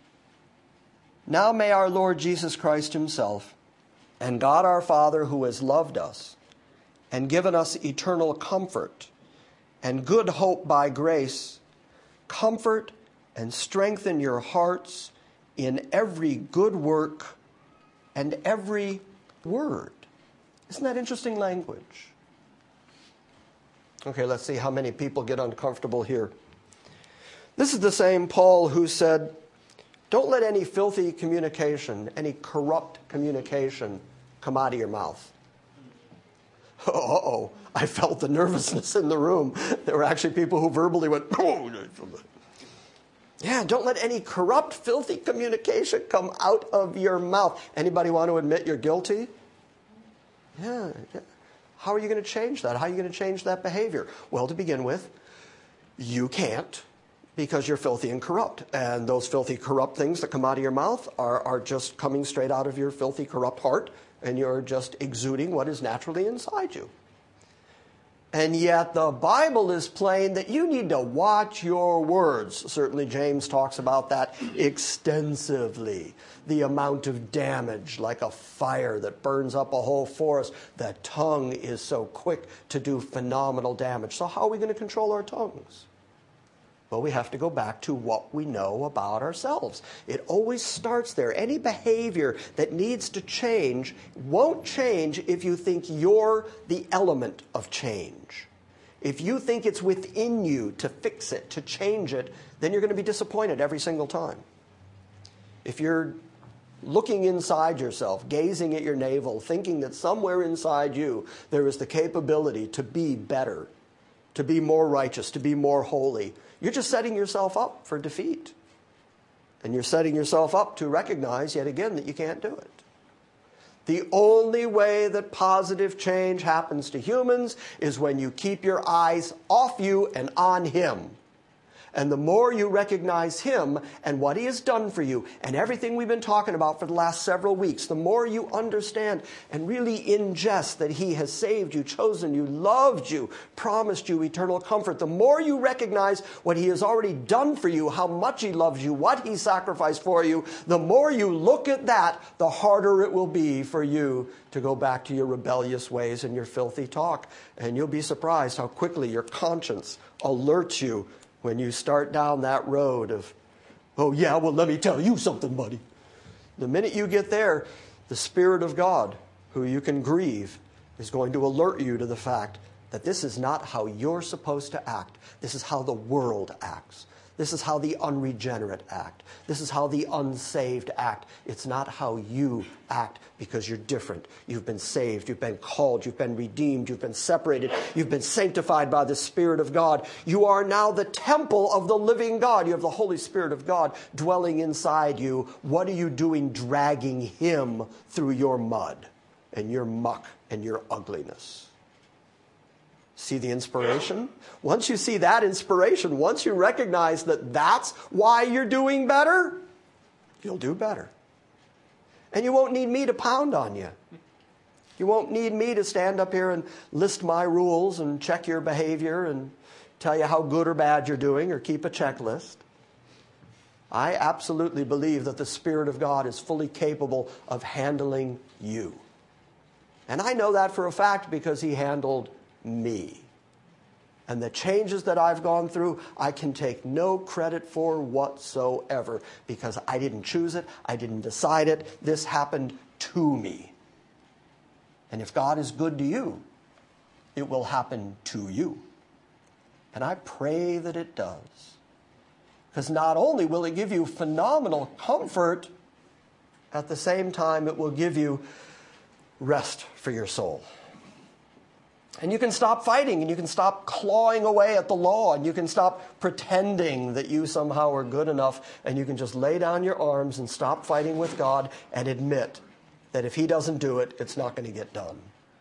Now may our Lord Jesus Christ himself and God our Father, who has loved us and given us eternal comfort and good hope by grace, comfort and strengthen your hearts in every good work and every word. Isn't that interesting language? Okay, let's see how many people get uncomfortable here. This is the same Paul who said, don't let any filthy communication, any corrupt communication come out of your mouth. Uh-oh, I felt the nervousness in the room. There were actually people who verbally went, oh. Yeah, don't let any corrupt, filthy communication come out of your mouth. Anybody want to admit you're guilty? Yeah. How are you going to change that? How are you going to change that behavior? Well, to begin with, you can't, because you're filthy and corrupt. And those filthy, corrupt things that come out of your mouth are just coming straight out of your filthy, corrupt heart, and you're just exuding what is naturally inside you. And yet the Bible is plain that you need to watch your words. Certainly James talks about that extensively. The amount of damage, like a fire that burns up a whole forest. The tongue is so quick to do phenomenal damage. So how are we going to control our tongues? Well, we have to go back to what we know about ourselves. It always starts there. Any behavior that needs to change won't change if you think you're the element of change. If you think it's within you to fix it, to change it, then you're going to be disappointed every single time. If you're looking inside yourself, gazing at your navel, thinking that somewhere inside you there is the capability to be better, to be more righteous, to be more holy, you're just setting yourself up for defeat. And you're setting yourself up to recognize, yet again, that you can't do it. The only way that positive change happens to humans is when you keep your eyes off you and on him. And the more you recognize him and what he has done for you and everything we've been talking about for the last several weeks, the more you understand and really ingest that he has saved you, chosen you, loved you, promised you eternal comfort, the more you recognize what he has already done for you, how much he loves you, what he sacrificed for you, the more you look at that, the harder it will be for you to go back to your rebellious ways and your filthy talk. And you'll be surprised how quickly your conscience alerts you when you start down that road of, oh yeah, well let me tell you something, buddy. The minute you get there, the Spirit of God, who you can grieve, is going to alert you to the fact that this is not how you're supposed to act. This is how the world acts. This is how the unregenerate act. This is how the unsaved act. It's not how you act because you're different. You've been saved. You've been called. You've been redeemed. You've been separated. You've been sanctified by the Spirit of God. You are now the temple of the living God. You have the Holy Spirit of God dwelling inside you. What are you doing dragging Him through your mud and your muck and your ugliness? See the inspiration? Once you see that inspiration, once you recognize that that's why you're doing better, you'll do better. And you won't need me to pound on you. You won't need me to stand up here and list my rules and check your behavior and tell you how good or bad you're doing or keep a checklist. I absolutely believe that the Spirit of God is fully capable of handling you. And I know that for a fact because He handled me. And the changes that I've gone through, I can take no credit for whatsoever because I didn't choose it. I didn't decide it. This happened to me. And if God is good to you, it will happen to you. And I pray that it does. Because not only will it give you phenomenal comfort, at the same time it will give you rest for your soul. And you can stop fighting, and you can stop clawing away at the law, and you can stop pretending that you somehow are good enough, and you can just lay down your arms and stop fighting with God and admit that if He doesn't do it, it's not going to get done.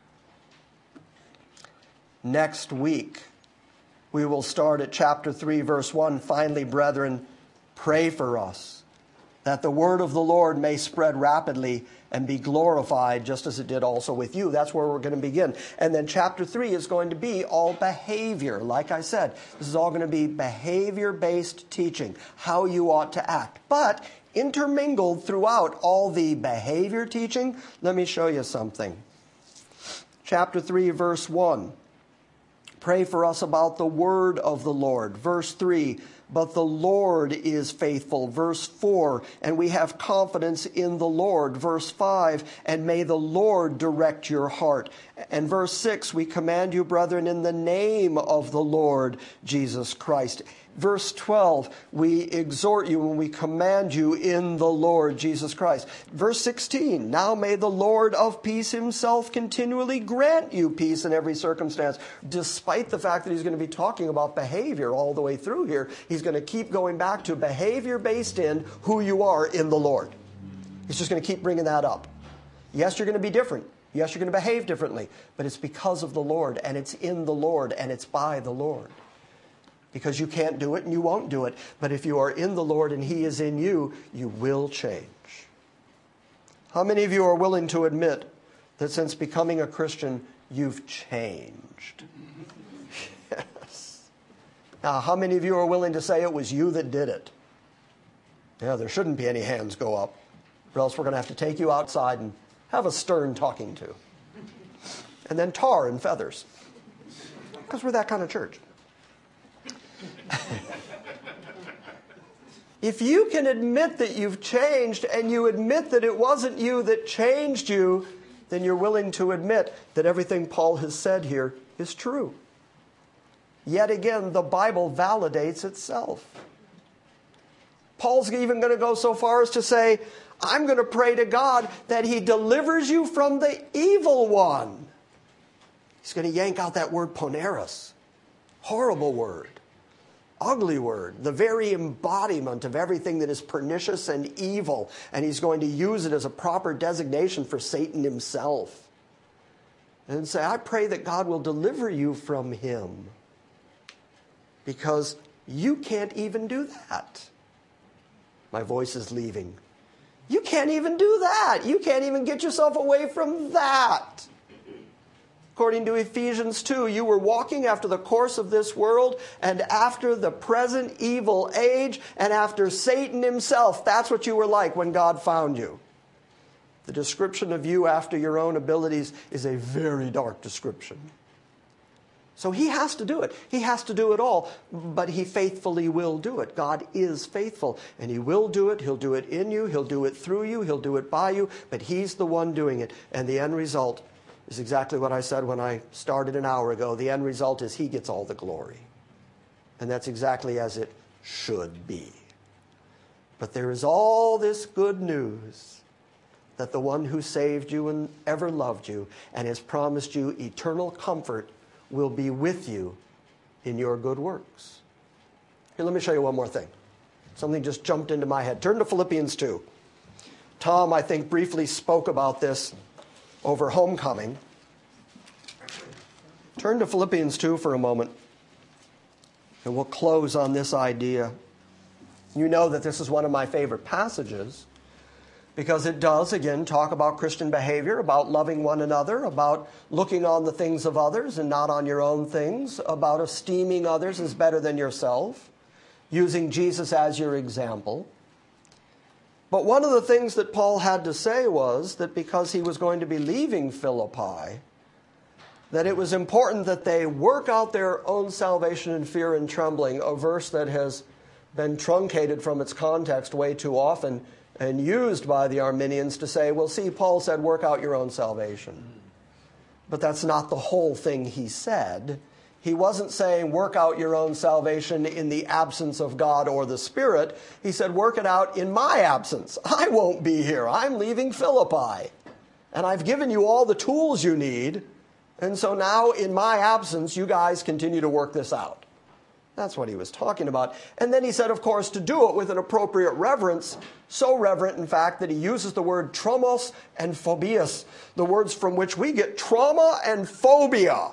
Next week, we will start at chapter 3, verse 1. Finally, brethren, pray for us, that the word of the Lord may spread rapidly and be glorified, just as it did also with you. That's where we're going to begin. And then chapter 3 is going to be all behavior. Like I said, this is all going to be behavior-based teaching, how you ought to act. But intermingled throughout all the behavior teaching, let me show you something. Chapter 3, verse 1. Pray for us about the word of the Lord. Verse 3, but the Lord is faithful. Verse 4, and we have confidence in the Lord. Verse 5, and may the Lord direct your heart. And verse 6, we command you, brethren, in the name of the Lord Jesus Christ. Verse 12, we exhort you and we command you in the Lord Jesus Christ. Verse 16, now may the Lord of peace Himself continually grant you peace in every circumstance. Despite the fact that He's going to be talking about behavior all the way through here, He's going to keep going back to behavior based in who you are in the Lord. He's just going to keep bringing that up. Yes, you're going to be different. Yes, you're going to behave differently. But it's because of the Lord, and it's in the Lord, and it's by the Lord. Because you can't do it and you won't do it. But if you are in the Lord and He is in you, you will change. How many of you are willing to admit that since becoming a Christian, you've changed? Yes. Now, how many of you are willing to say it was you that did it? Yeah, there shouldn't be any hands go up, or else we're going to have to take you outside and have a stern talking to. And then tar and feathers. Because we're that kind of church. If you can admit that you've changed and you admit that it wasn't you that changed you, then you're willing to admit that everything Paul has said here is true. Yet again, the Bible validates itself. Paul's even going to go so far as to say, I'm going to pray to God that He delivers you from the evil one. He's going to yank out that word poneros. Horrible word. Ugly word, the very embodiment of everything that is pernicious and evil, and he's going to use it as a proper designation for Satan himself. And say, I pray that God will deliver you from him, because you can't even do that. My voice is leaving. You can't even do that. You can't even get yourself away from that. According to Ephesians 2, you were walking after the course of this world and after the present evil age and after Satan himself. That's what you were like when God found you. The description of you after your own abilities is a very dark description. So He has to do it. He has to do it all, but He faithfully will do it. God is faithful, and He will do it. He'll do it in you. He'll do it through you. He'll do it by you, but He's the one doing it, and the end result is exactly what I said when I started an hour ago. The end result is he gets all the glory. And that's exactly as it should be. But there is all this good news that the one who saved you and ever loved you and has promised you eternal comfort will be with you in your good works. Here, let me show you one more thing. Something just jumped into my head. Turn to Philippians 2. Tom, I think, briefly spoke about this over homecoming. Turn to Philippians 2 for a moment, and we'll close on this idea. You know that this is one of my favorite passages because it does, again, talk about Christian behavior, about loving one another, about looking on the things of others and not on your own things, about esteeming others as better than yourself, using Jesus as your example. But one of the things that Paul had to say was that because he was going to be leaving Philippi, that it was important that they work out their own salvation in fear and trembling, a verse that has been truncated from its context way too often and used by the Arminians to say, well, see, Paul said, work out your own salvation. But that's not the whole thing he said. He wasn't saying work out your own salvation in the absence of God or the Spirit. He said work it out in my absence. I won't be here. I'm leaving Philippi. And I've given you all the tools you need. And so now in my absence, you guys continue to work this out. That's what he was talking about. And then he said, of course, to do it with an appropriate reverence, so reverent, in fact, that he uses the word tromos and phobias, the words from which we get trauma and phobia.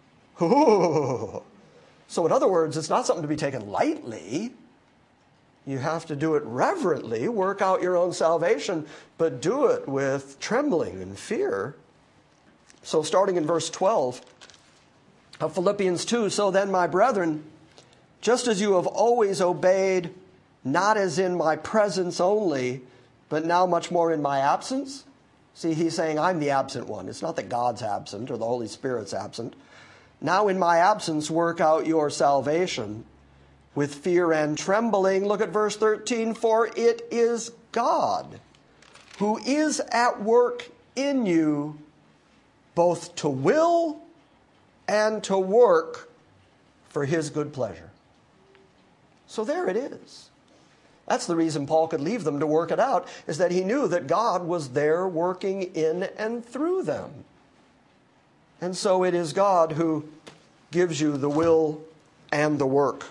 Ooh. So in other words, it's not something to be taken lightly. You have to do it reverently, work out your own salvation, but do it with trembling and fear. So starting in verse 12 of Philippians 2, so then, my brethren, just as you have always obeyed, not as in my presence only, but now much more in my absence. See, he's saying I'm the absent one. It's not that God's absent or the Holy Spirit's absent. Now in my absence, work out your salvation with fear and trembling. Look at verse 13. For it is God who is at work in you, both to will and to work for his good pleasure. So there it is. That's the reason Paul could leave them to work it out, is that he knew that God was there working in and through them. And so it is God who gives you the will and the work.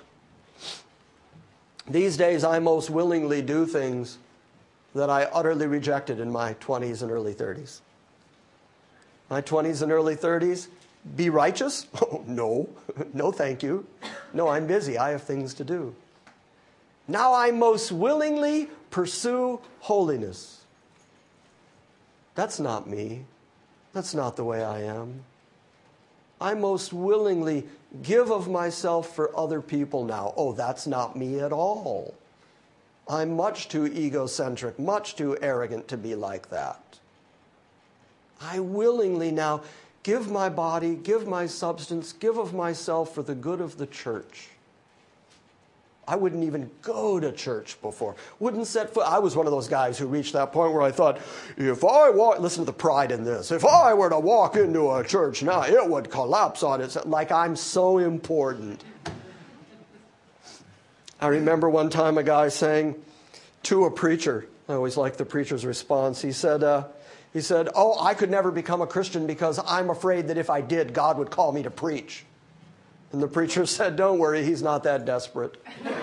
These days, I most willingly do things that I utterly rejected in my 20s and early 30s. My 20s and early 30s, be righteous? Oh, no. No, thank you. No, I'm busy. I have things to do. Now I most willingly pursue holiness. That's not me. That's not the way I am. I most willingly give of myself for other people now. Oh, that's not me at all. I'm much too egocentric, much too arrogant to be like that. I willingly now give my body, give my substance, give of myself for the good of the church. I wouldn't even go to church before. Wouldn't set foot. I was one of those guys who reached that point where I thought, if I walk, listen to the pride in this, if I were to walk into a church now, it would collapse on itself, like I'm so important. I remember one time a guy saying to a preacher, I always like the preacher's response, he said, oh, I could never become a Christian because I'm afraid that if I did, God would call me to preach. And the preacher said, don't worry, he's not that desperate.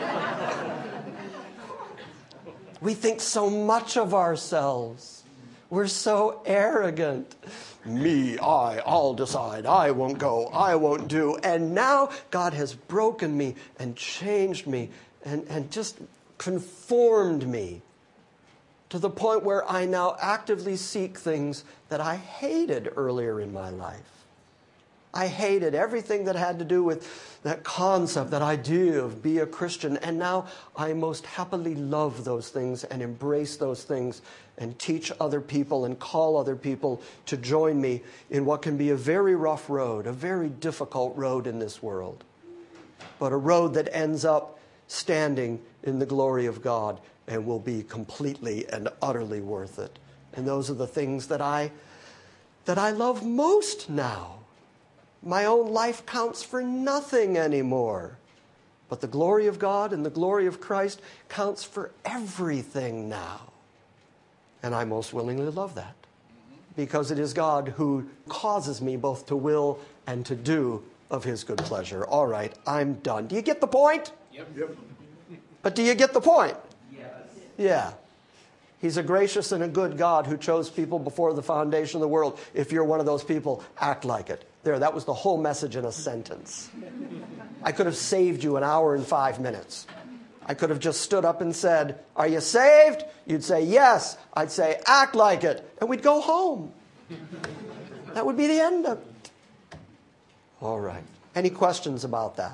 We think so much of ourselves. We're so arrogant. Me, I'll decide. I won't go. I won't do. And now God has broken me and changed me and just conformed me to the point where I now actively seek things that I hated earlier in my life. I hated everything that had to do with that concept, that idea of be a Christian. And now I most happily love those things and embrace those things and teach other people and call other people to join me in what can be a very rough road, a very difficult road in this world, but a road that ends up standing in the glory of God and will be completely and utterly worth it. And those are the things that I that I love most now. My own life counts for nothing anymore. But the glory of God and the glory of Christ counts for everything now. And I most willingly love that. Because it is God who causes me both to will and to do of his good pleasure. All right, I'm done. Do you get the point? Yep. But do you get the point? Yes. Yeah. He's a gracious and a good God who chose people before the foundation of the world. If you're one of those people, act like it. There, that was the whole message in a sentence. I could have saved you an hour and 5 minutes. I could have just stood up and said, are you saved? You'd say, yes. I'd say, act like it. And we'd go home. That would be the end of it. All right. Any questions about that?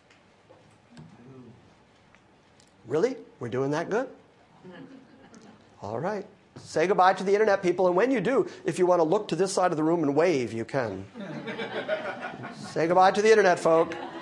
Really? We're doing that good? All right. Say goodbye to the internet, people. And when you do, if you want to look to this side of the room and wave, you can. Say goodbye to the internet, folk.